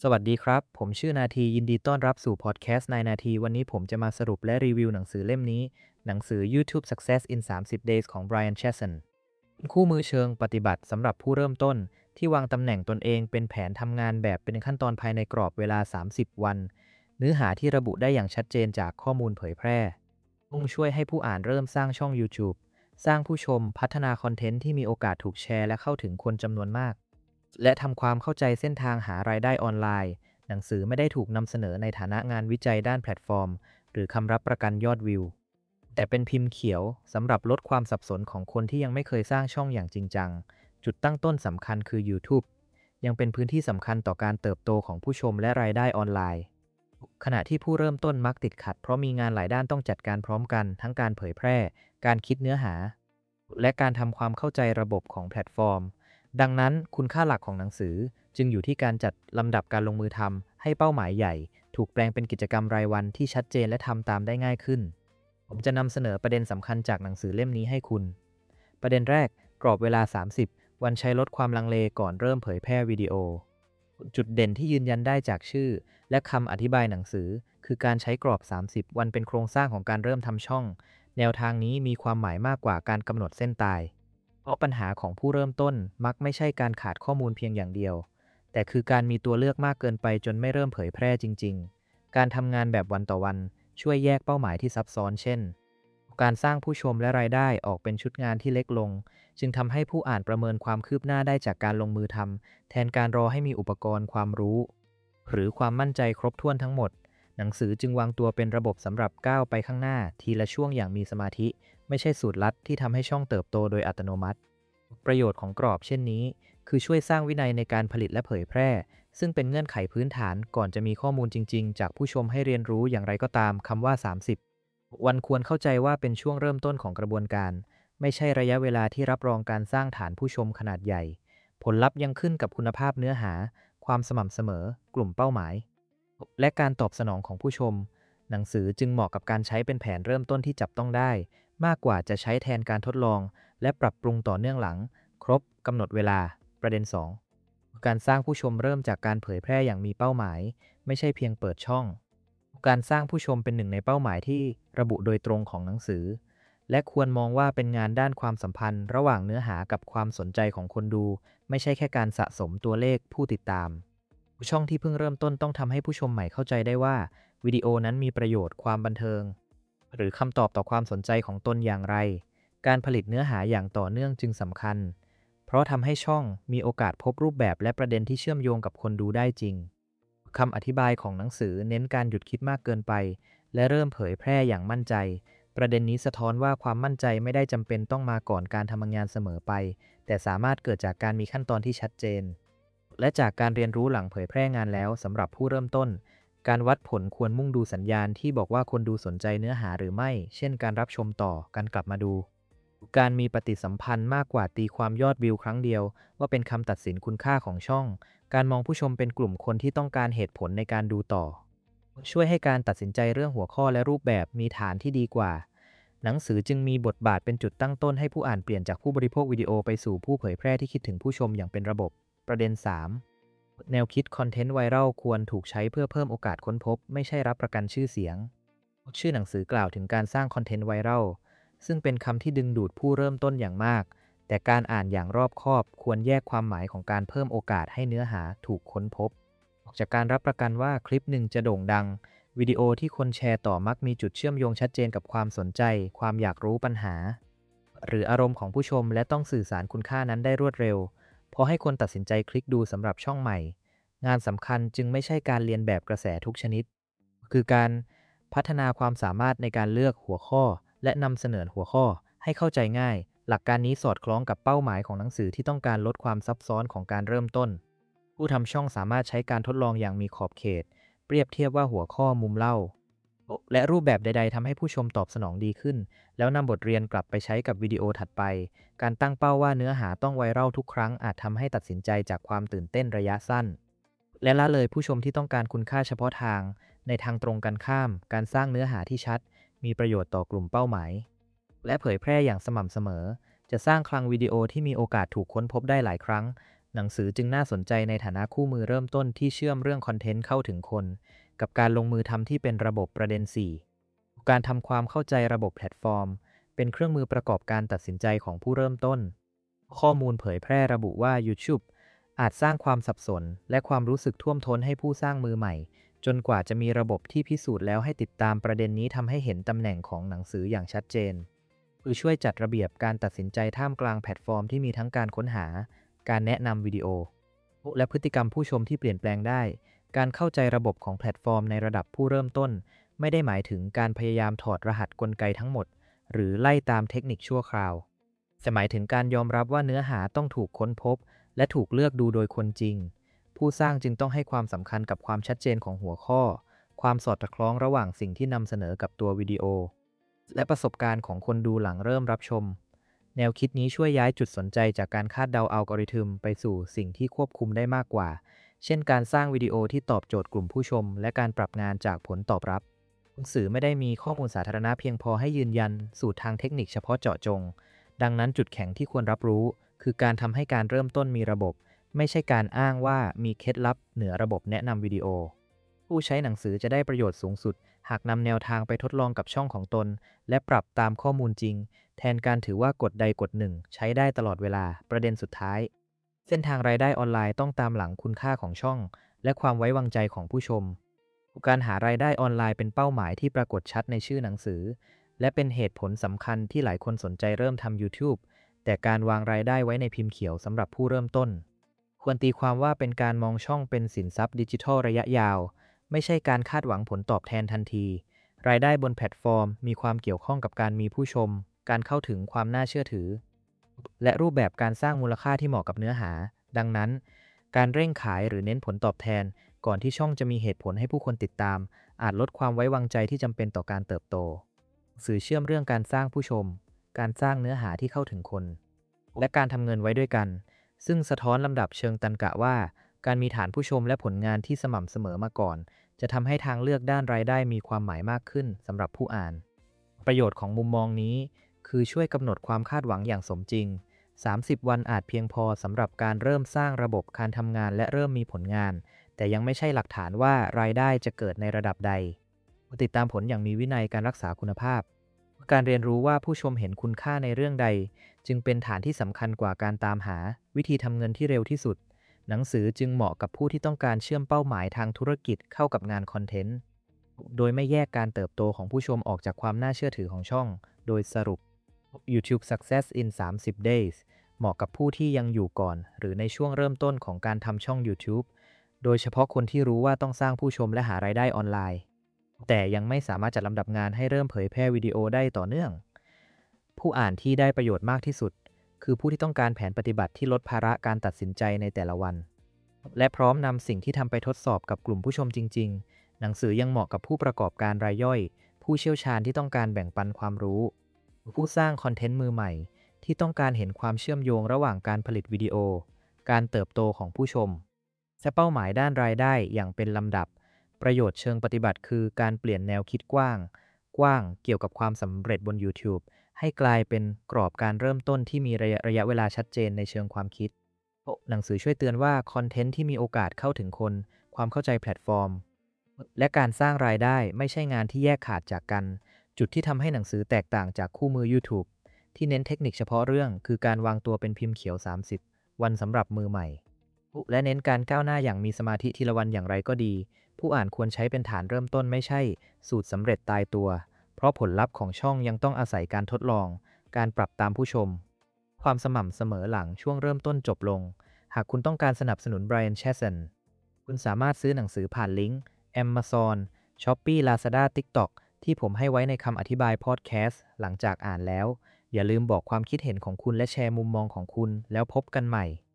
สวัสดีครับ ผมชื่อนาทียินดีต้อนรับสู่พอดแคสต์นายนาทีวันนี้ผมจะมาสรุปและรีวิวหนังสือเล่มนี้หนังสือ YouTube Success in 30 Days ของ Brian Chesson คู่มือเชิงปฏิบัติสำหรับผู้เริ่มต้นที่วางตำแหน่งตนเองเป็นแผนทำงานแบบเป็นขั้นตอนภายในกรอบเวลา 30 วันเนื้อหาที่ระบุได้อย่างชัดเจนจากข้อมูลเผยแพร่มุ่งช่วยให้ผู้อ่านเริ่มสร้างช่อง YouTube สร้างผู้ชมพัฒนาคอนเทนต์ที่มีโอกาสถูกแชร์และเข้าถึงคนจำนวนมากและทำความเข้าใจเส้นทางหารายได้ออนไลน์ หนังสือไม่ได้ถูกนำเสนอในฐานะงานวิจัยด้านแพลตฟอร์มหรือคำรับประกันยอดวิวแต่เป็นพิมพ์เขียวสำหรับลดความสับสนของคนที่ยังไม่เคยสร้างช่องอย่างจริงจังจุดตั้งต้นสำคัญคือ YouTube ยังเป็นพื้นที่สำคัญต่อการเติบโตของผู้ชมและรายได้ออนไลน์ขณะที่ผู้เริ่มต้นมักติดขัดเพราะมีงานหลายด้านต้องจัดการพร้อมกันทั้งการเผยแพร่การคิดเนื้อหาและการทำความเข้าใจระบบของแพลตฟอร์ม ดังนั้นคุณค่าหลักของหนังสือจึงอยู่ที่การจัดลำดับการลงมือทำให้เป้าหมายใหญ่ถูกแปลงเป็นกิจกรรมรายวันที่ชัดเจนและทำตามได้ง่ายขึ้นผมจะนำเสนอประเด็นสำคัญจากหนังสือเล่มนี้ให้คุณประเด็นแรกกรอบเวลา 30 วันใช้ลดความลังเลก่อนเริ่มเผยแพร่วิดีโอจุดเด่นที่ยืนยันได้จากชื่อและคำอธิบายหนังสือคือการใช้กรอบ 30 วันเป็นโครงสร้างของการเริ่มทำช่องแนวทางนี้มีความหมายมากกว่าการกำหนดเส้นตาย เพราะปัญหาของผู้เริ่มต้นมักไม่ใช่การขาดข้อมูลเพียงอย่างเดียว แต่คือการมีตัวเลือกมากเกินไปจนไม่เริ่มเผยแพร่จริงๆ การทำงานแบบวันต่อวันช่วยแยกเป้าหมายที่ซับซ้อนเช่น การสร้างผู้ชมและรายได้ออกเป็นชุดงานที่เล็กลง จึงทำให้ผู้อ่านประเมินความคืบหน้าได้จากการลงมือทำแทนการรอให้มีอุปกรณ์ความรู้หรือความมั่นใจครบถ้วนทั้งหมดหนังสือจึงวางตัวเป็นระบบสำหรับก้าวไปข้างหน้าทีละช่วงอย่างมีสมาธิไม่ใช่สูตรลัดที่ทำให้ช่องเติบโตโดยอัตโนมัติ ประโยชน์ของกรอบเช่นนี้คือช่วยสร้างวินัยในการผลิตและเผยแพร่ซึ่งเป็นเงื่อนไขพื้นฐานก่อนจะมีข้อมูลจริงๆจากผู้ชมให้เรียนรู้อย่างไรก็ตามคำว่า 30 วันควรเข้าใจว่าเป็นช่วงเริ่มต้นของกระบวนการไม่ใช่ระยะเวลาที่รับรองการสร้างฐานผู้ชมขนาดใหญ่ผลลัพธ์ยังขึ้นกับคุณภาพเนื้อหาความสม่ำเสมอกลุ่มเป้าหมายและการตอบสนองของผู้ชมหนังสือจึงเหมาะกับการใช้เป็นแผนเริ่มต้นที่จับต้องได้มากกว่าจะใช้แทนการทดลองและปรับปรุงต่อเนื่องหลัง ครบกำหนดเวลาประเด็น2การสร้างผู้ชมเริ่มจากการเผยแพร่อย่างมีเป้าหมายไม่ใช่เพียงเปิดช่องการสร้างผู้ชมเป็นหนึ่งในเป้าหมายที่ระบุโดยตรงของหนังสือและควรมองว่าเป็นงานด้านความสัมพันธ์ระหว่างเนื้อหากับความสนใจของคนดูไม่ใช่แค่การสะสมตัวเลขผู้ติดตามช่องที่เพิ่งเริ่มต้นต้องทำให้ผู้ชมใหม่เข้าใจได้ว่าวิดีโอนั้นมีประโยชน์ความบันเทิงหรือคำตอบต่อความสนใจของตนอย่างไรการผลิตเนื้อหาอย่างต่อเนื่องจึงสำคัญ เพราะทำให้ช่องมีโอกาสพบรูปแบบและประเด็นที่เชื่อมโยงกับคนดูได้จริง คำอธิบายของหนังสือเน้นการหยุดคิดมากเกินไป และเริ่มเผยแพร่อย่างมั่นใจ ประเด็นนี้สะท้อนว่าความมั่นใจไม่ได้จำเป็นต้องมาก่อนการทำงานเสมอไป แต่สามารถเกิดจากการมีขั้นตอนที่ชัดเจน และจากการเรียนรู้หลังเผยแพร่งานแล้วสำหรับผู้เริ่มต้น การวัดผลควรมุ่งดูสัญญาณที่บอกว่าคนดูสนใจเนื้อหาหรือไม่ เช่นการรับชมต่อการกลับมาดู การมีปฏิสัมพันธ์มากกว่าตีความยอดวิวครั้งเดียวว่าเป็นคำตัดสินคุณค่าของช่อง การมองผู้ชมเป็นกลุ่มคนที่ต้องการเหตุผลในการดูต่อ ช่วยให้การตัดสินใจเรื่องหัวข้อและรูปแบบมีฐานที่ดีกว่า หนังสือจึงมีบทบาทเป็นจุดตั้งต้นให้ผู้อ่านเปลี่ยนจากผู้บริโภควิดีโอไปสู่ผู้เผยแพร่ที่คิดถึงผู้ชมอย่างเป็นระบบ ประเด็น3แนวคิดคอนเทนต์ไวรัลควรถูกใช้เพื่อเพิ่มโอกาสค้นพบไม่ใช่รับประกันชื่อเสียง ชื่อหนังสือกล่าวถึงการสร้างคอนเทนต์ไวรัลซึ่งเป็นคำที่ดึงดูดผู้เริ่มต้นอย่างมาก แต่การอ่านอย่างรอบคอบควรแยกความหมายของการเพิ่มโอกาสให้เนื้อหาถูกค้นพบออกจากการรับประกันว่าคลิปหนึ่งจะโด่งดังวิดีโอที่คนแชร์ต่อมักมีจุดเชื่อมโยงชัดเจนกับความสนใจความอยากรู้ปัญหาหรืออารมณ์ของผู้ชมและต้องสื่อสารคุณค่านั้นได้รวดเร็วพอให้คนตัดสินใจคลิกดูสำหรับช่องใหม่งานสำคัญจึงไม่ใช่การเรียนแบบกระแสทุกชนิดคือการพัฒนาความสามารถในการเลือกหัวข้อและนำเสนอหัวข้อให้เข้าใจง่ายหลักการนี้สอดคล้องกับเป้าหมายของหนังสือที่ต้องการลดความซับซ้อนของการเริ่มต้นผู้ทำช่องสามารถใช้การทดลองอย่างมีขอบเขตเปรียบเทียบว่าหัวข้อมุมเล่าและรูปแบบใดๆทำให้ผู้ชมตอบสนองดีขึ้นแล้วนำบทเรียนกลับไปใช้กับวิดีโอถัดไปการตั้งเป้าว่าเนื้อหาต้องไวรัลทุกครั้งอาจทำให้ตัดสินใจจากความตื่นเต้นระยะสั้นและละเลยผู้ชมที่ต้องการคุณค่าเฉพาะทางในทางตรงกันข้ามการสร้างเนื้อหาที่ชัดมีประโยชน์ต่อกลุ่มเป้าหมายและเผยแพร่อย่างสม่ำเสมอจะสร้างคลังวิดีโอที่มีโอกาสถูกค้นพบได้หลายครั้งหนังสือจึงน่าสนใจในฐานะคู่มือเริ่มต้นที่เชื่อมเรื่องคอนเทนต์เข้าถึงคนกับการลงมือทำที่เป็นระบบประเด็น4การทำความเข้าใจระบบแพลตฟอร์มเป็นเครื่องมือประกอบการตัดสินใจของผู้เริ่มต้นข้อมูลเผยแพร่ระบุว่า YouTube อาจสร้างความสับสนและความรู้สึกท่วมท้นให้ผู้สร้างมือใหม่จนกว่าจะมีระบบที่พิสูจน์แล้วให้ติดตามประเด็นนี้ทำให้เห็นตำแหน่งของหนังสืออย่างชัดเจนคือช่วยจัดระเบียบการตัดสินใจท่ามกลางแพลตฟอร์มที่มีทั้งการค้นหาการแนะนำวิดีโอและพฤติกรรมผู้ชมที่เปลี่ยนแปลงได้การเข้าใจระบบของแพลตฟอร์มในระดับผู้เริ่มต้นไม่ได้หมายถึงการพยายามถอดรหัสกลไกทั้งหมดหรือไล่ตามเทคนิคชั่วคราวแต่หมายถึงการยอมรับว่าเนื้อหาต้องถูกค้นพบและถูกเลือกดูโดยคนจริงผู้สร้างจึงต้องให้ความสำคัญกับความชัดเจนของหัวข้อความสอดคล้องระหว่างสิ่งที่นำเสนอกับตัววิดีโอและประสบการณ์ของคนดูหลังเริ่มรับชมแนวคิดนี้ช่วยย้ายจุดสนใจจากการคาดเดาอัลกอริทึมไปสู่สิ่งที่ควบคุมได้มากกว่าเช่นการสร้างวิดีโอที่ตอบโจทย์กลุ่มผู้ชมและการปรับงานจากผลตอบรับหนังสือไม่ได้มีข้อมูลสาธารณะเพียงพอให้ยืนยันสูตรทางเทคนิคเฉพาะเจาะจงดังนั้นจุดแข็งที่ควรรับรู้คือการทำให้การเริ่มต้นมีระบบไม่ใช่การอ้างว่ามีเคล็ดลับเหนือระบบแนะนำวิดีโอผู้ใช้หนังสือจะได้ประโยชน์สูงสุดหากนำแนวทางไปทดลองกับช่องของตนและปรับตามข้อมูลจริงแทนการถือว่ากฎใดกฎหนึ่งใช้ได้ตลอดเวลาประเด็นสุดท้ายเส้นทางรายได้ออนไลน์ต้องตามหลังคุณค่าของช่องและความไว้วางใจของผู้ชมการหารายได้ออนไลน์เป็นเป้าหมายที่ปรากฏชัดในชื่อหนังสือและเป็นเหตุผลสำคัญที่หลายคนสนใจเริ่มทำ YouTube แต่การวางรายได้ไว้ในพิมพ์เขียวสำหรับผู้เริ่มต้นควรตีความว่าเป็นการมองช่องเป็นสินทรัพย์ดิจิทัลระยะยาวไม่ใช่การคาดหวังผลตอบแทนทันทีรายได้บนแพลตฟอร์มมีความเกี่ยวข้องกับการมีผู้ชมการเข้าถึงความน่าเชื่อถือและรูปแบบการสร้างมูลค่าที่เหมาะกับเนื้อหาดังนั้นการเร่งขายหรือเน้นผลตอบแทนก่อนที่ช่องจะมีเหตุผลให้ผู้คนติดตามอาจลดความไว้วางใจที่จำเป็นต่อการเติบโตสื่อเชื่อมเรื่องการสร้างผู้ชมการสร้างเนื้อหาที่เข้าถึงคนและการทำเงินไว้ด้วยกันซึ่งสะท้อนลำดับเชิงตรรกะว่าการมีฐานผู้ชมและผลงานที่สม่ำเสมอมาก่อนจะทำให้ทางเลือกด้านรายได้มีความหมายมากขึ้นสำหรับผู้อ่านประโยชน์ของมุมมองนี้คือช่วยกำหนดความคาดหวังอย่างสมจริง30 วันอาจเพียงพอสำหรับการเริ่มสร้างระบบการทำงานและเริ่มมีผลงานแต่ยังไม่ใช่หลักฐานว่ารายได้จะเกิดในระดับใดติดตามผลอย่างมีวินัยการรักษาคุณภาพการเรียนรู้ว่าผู้ชมเห็นคุณค่าในเรื่องใดจึงเป็นฐานที่สำคัญกว่าการตามหาวิธีทำเงินที่เร็วที่สุดหนังสือจึงเหมาะกับผู้ที่ต้องการเชื่อมเป้าหมายทางธุรกิจเข้ากับงานคอนเทนต์โดยไม่แยกการเติบโตของผู้ชมออกจากความน่าเชื่อถือของช่องโดยสรุป YouTube Success in 30 Days เหมาะกับผู้ที่ยังอยู่ก่อนหรือในช่วงเริ่มต้นของการทำช่อง YouTube โดยเฉพาะคนที่รู้ว่าต้องสร้างผู้ชมและหารายได้ออนไลน์แต่ยังไม่สามารถจัดลำดับงานให้เริ่มเผยแพร่วิดีโอได้ต่อเนื่องผู้อ่านที่ได้ประโยชน์มากที่สุดคือผู้ที่ต้องการแผนปฏิบัติที่ลดภาระการตัดสินใจในแต่ละวันและพร้อมนำสิ่งที่ทำไปทดสอบกับกลุ่มผู้ชมจริงๆหนังสือยังเหมาะกับผู้ประกอบการรายย่อยผู้เชี่ยวชาญที่ต้องการแบ่งปันความรู้ผู้สร้างคอนเทนต์มือใหม่ที่ต้องการเห็นความเชื่อมโยงระหว่างการผลิตวิดีโอการเติบโตของผู้ชมและเป้าหมายด้านรายได้อย่างเป็นลำดับประโยชน์เชิงปฏิบัติคือการเปลี่ยนแนวคิดกว้างเกี่ยวกับความสำเร็จบน YouTube ให้กลายเป็นกรอบการเริ่มต้นที่มีระยะเวลาชัดเจนในเชิงความคิดหนังสือช่วยเตือนว่าคอนเทนต์ที่มีโอกาสเข้าถึงคนความเข้าใจแพลตฟอร์มและการสร้างรายได้ไม่ใช่งานที่แยกขาดจากกันจุดที่ทำให้หนังสือแตกต่างจากคู่มือ YouTube ที่เน้นเทคนิคเฉพาะเรื่องคือการวางตัวเป็นพิมพ์เขียว30 วันสำหรับมือใหม่และเน้นการก้าวหน้าอย่างมีสมาธิทีละวันอย่างไรก็ดีผู้อ่านควรใช้เป็นฐานเริ่มต้นไม่ใช่สูตรสำเร็จตายตัวเพราะผลลัพธ์ของช่องยังต้องอาศัยการทดลองการปรับตามผู้ชมความสม่ำเสมอหลังช่วงเริ่มต้นจบลงหากคุณต้องการสนับสนุน Brian Chesson คุณสามารถซื้อหนังสือผ่านลิงก์ Amazon Shopee Lazada TikTok ที่ผมให้ไว้ในคำอธิบายพอดแคสต์หลังจากอ่านแล้วอย่าลืมบอกความคิดเห็นของคุณและแชร์มุมมองของคุณแล้วพบกันใหม่